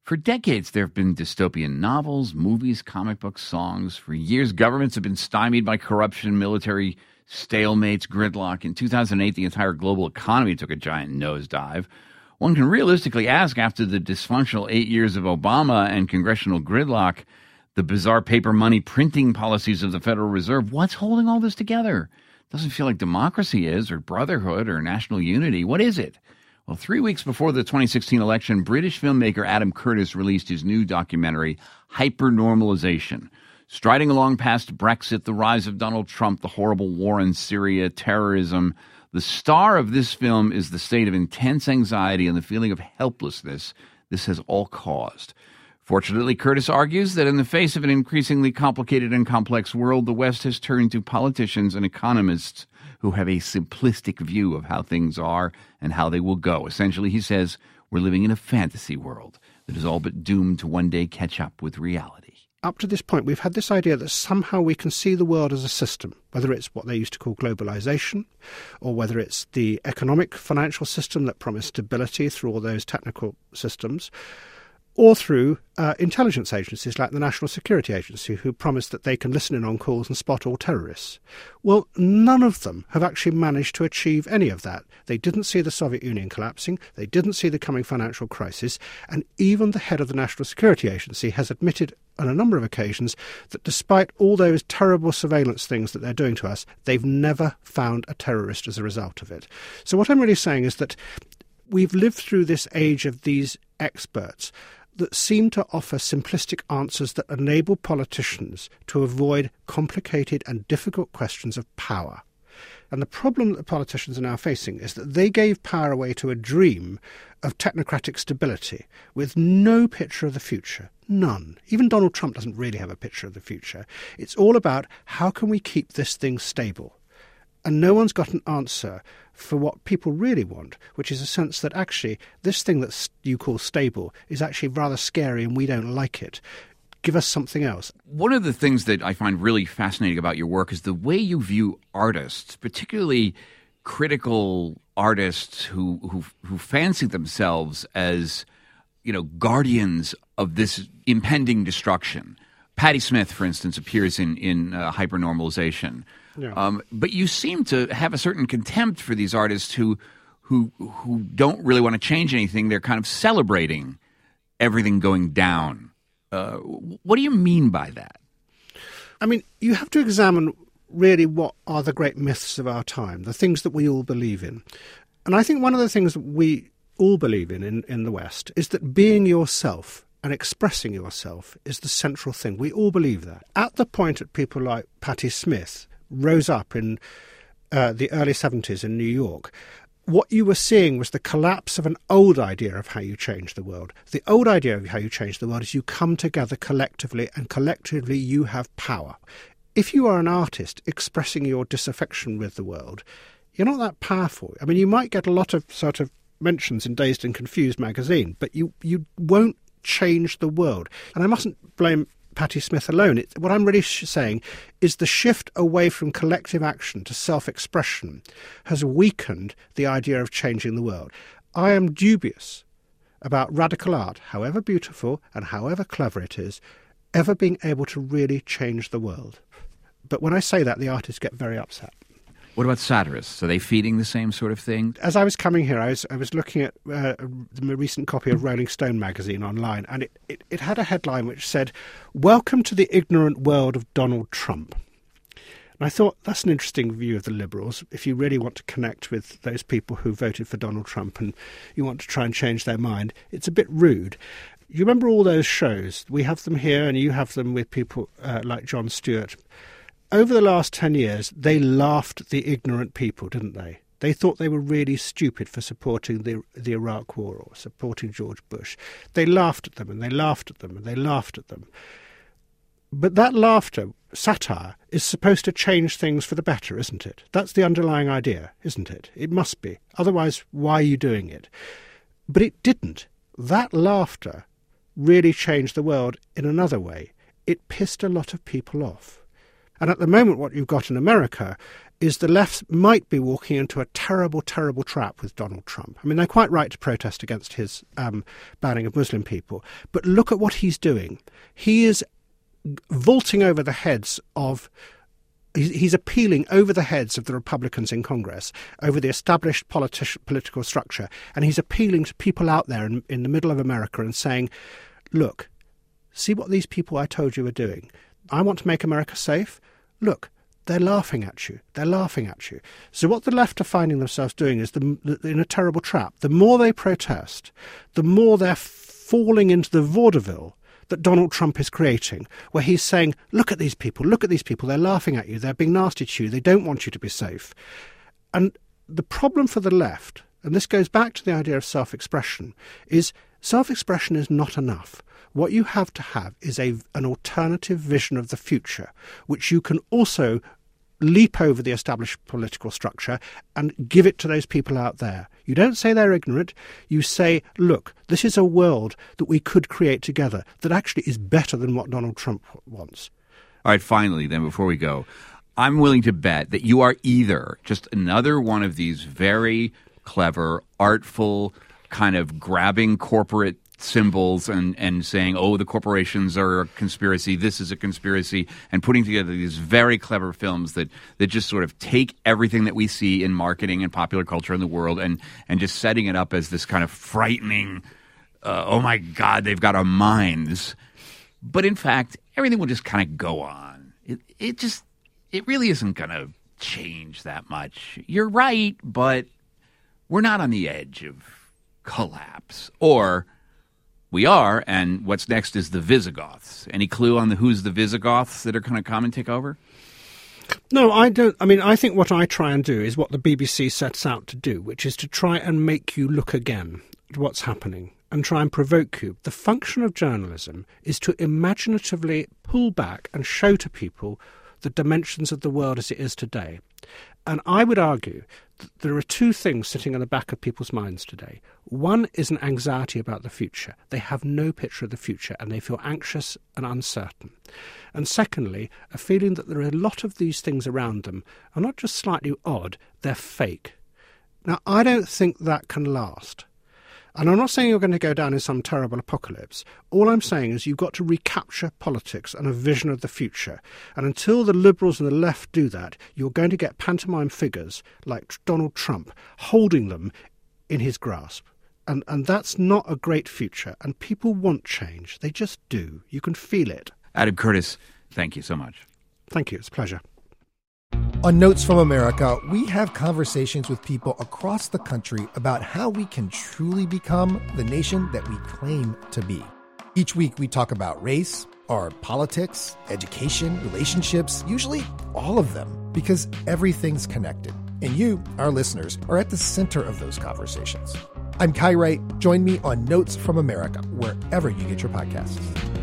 For decades, there have been dystopian novels, movies, comic books, songs. For years, governments have been stymied by corruption, military stalemates, gridlock. In 2008, the entire global economy took a giant nosedive. One can realistically ask, after the dysfunctional 8 years of Obama and congressional gridlock, the bizarre paper money printing policies of the Federal Reserve, what's holding all this together? Doesn't feel like democracy is, or brotherhood, or national unity. What is it? Well, 3 weeks before the 2016 election, British filmmaker Adam Curtis released his new documentary, Hypernormalization. Striding along past Brexit, the rise of Donald Trump, the horrible war in Syria, terrorism, the star of this film is the state of intense anxiety and the feeling of helplessness this has all caused. Fortunately, Curtis argues that in the face of an increasingly complicated and complex world, the West has turned to politicians and economists who have a simplistic view of how things are and how they will go. Essentially, he says, we're living in a fantasy world that is all but doomed to one day catch up with reality. Up to this point, we've had this idea that somehow we can see the world as a system, whether it's what they used to call globalization, or whether it's the economic financial system that promised stability through all those technical systems, or through intelligence agencies like the National Security Agency, who promise that they can listen in on calls and spot all terrorists. Well, none of them have actually managed to achieve any of that. They didn't see the Soviet Union collapsing, they didn't see the coming financial crisis, and even the head of the National Security Agency has admitted on a number of occasions that despite all those terrible surveillance things that they're doing to us, they've never found a terrorist as a result of it. So what I'm really saying is that we've lived through this age of these experts that seem to offer simplistic answers that enable politicians to avoid complicated and difficult questions of power. And the problem that the politicians are now facing is that they gave power away to a dream of technocratic stability with no picture of the future. None. Even Donald Trump doesn't really have a picture of the future. It's all about how can we keep this thing stable? And no one's got an answer for what people really want, which is a sense that actually this thing that you call stable is actually rather scary and we don't like it. Give us something else. One of the things that I find really fascinating about your work is the way you view artists, particularly critical artists who fancy themselves as, guardians of this impending destruction. Patti Smith, for instance, appears in Hypernormalization. Yeah. But you seem to have a certain contempt for these artists who don't really want to change anything. They're kind of celebrating everything going down. What do you mean by that? I mean, you have to examine really what are the great myths of our time, the things that we all believe in. And I think one of the things that we all believe in the West is that being yourself and expressing yourself is the central thing. We all believe that. At the point that people like Patti Smith rose up in the early 70s in New York, what you were seeing was the collapse of an old idea of how you change the world. The old idea of how you change the world is you come together collectively, and collectively you have power. If you are an artist expressing your disaffection with the world, you're not that powerful. I mean, you might get a lot of sort of mentions in Dazed and Confused magazine, but you won't change the world. And I mustn't blame Patti Smith alone. What I'm really saying is the shift away from collective action to self-expression has weakened the idea of changing the world. I am dubious about radical art, however beautiful and however clever it is, ever being able to really change the world. But when I say that, the artists get very upset. What about satirists? Are they feeding the same sort of thing? As I was coming here, I was looking at the recent copy of Rolling Stone magazine online, and it had a headline which said, "Welcome to the ignorant world of Donald Trump." And I thought, that's an interesting view of the Liberals. If you really want to connect with those people who voted for Donald Trump and you want to try and change their mind, it's a bit rude. You remember all those shows? We have them here and you have them with people like Jon Stewart. Over the last 10 years, they laughed at the ignorant people, didn't they? They thought they were really stupid for supporting the Iraq War or supporting George Bush. They laughed at them and they laughed at them and they laughed at them. But that laughter, satire, is supposed to change things for the better, isn't it? That's the underlying idea, isn't it? It must be. Otherwise, why are you doing it? But it didn't. That laughter really changed the world in another way. It pissed a lot of people off. And at the moment, what you've got in America is the left might be walking into a terrible, terrible trap with Donald Trump. I mean, they're quite right to protest against his banning of Muslim people, but look at what he's doing. He is vaulting over the heads of... He's appealing over the heads of the Republicans in Congress, over the established political structure, and he's appealing to people out there in the middle of America and saying, look, see what these people I told you are doing. I want to make America safe. Look, they're laughing at you. They're laughing at you. So what the left are finding themselves doing is in a terrible trap. The more they protest, the more they're falling into the vaudeville that Donald Trump is creating, where he's saying, look at these people, they're laughing at you, they're being nasty to you, they don't want you to be safe. And the problem for the left, and this goes back to the idea of self-expression, is self-expression is not enough. What you have to have is an alternative vision of the future, which you can also leap over the established political structure and give it to those people out there. You don't say they're ignorant. You say, look, this is a world that we could create together that actually is better than what Donald Trump wants. All right, finally, then, before we go, I'm willing to bet that you are either just another one of these very clever, artful, kind of grabbing corporate symbols and saying, oh, the corporations are a conspiracy, this is a conspiracy, and putting together these very clever films that just sort of take everything that we see in marketing and popular culture in the world and just setting it up as this kind of frightening, oh my God, they've got our minds. But in fact, everything will just kind of go on. It really isn't going to change that much. You're right, but we're not on the edge of collapse. Or we are, and what's next is the Visigoths. Any clue on who's the Visigoths that are going to come and take over? No, I don't. I mean, I think what I try and do is what the BBC sets out to do, which is to try and make you look again at what's happening and try and provoke you. The function of journalism is to imaginatively pull back and show to people the dimensions of the world as it is today. And I would argue that there are two things sitting in the back of people's minds today. One is an anxiety about the future. They have no picture of the future and they feel anxious and uncertain. And secondly, a feeling that there are a lot of these things around them are not just slightly odd, they're fake. Now, I don't think that can last. And I'm not saying you're going to go down in some terrible apocalypse. All I'm saying is you've got to recapture politics and a vision of the future. And until the Liberals and the left do that, you're going to get pantomime figures like Donald Trump holding them in his grasp. And that's not a great future. And people want change. They just do. You can feel it. Adam Curtis, thank you so much. Thank you. It's a pleasure. On Notes from America, we have conversations with people across the country about how we can truly become the nation that we claim to be. Each week, we talk about race, our politics, education, relationships, usually all of them, because everything's connected. And you, our listeners, are at the center of those conversations. I'm Kai Wright. Join me on Notes from America, wherever you get your podcasts.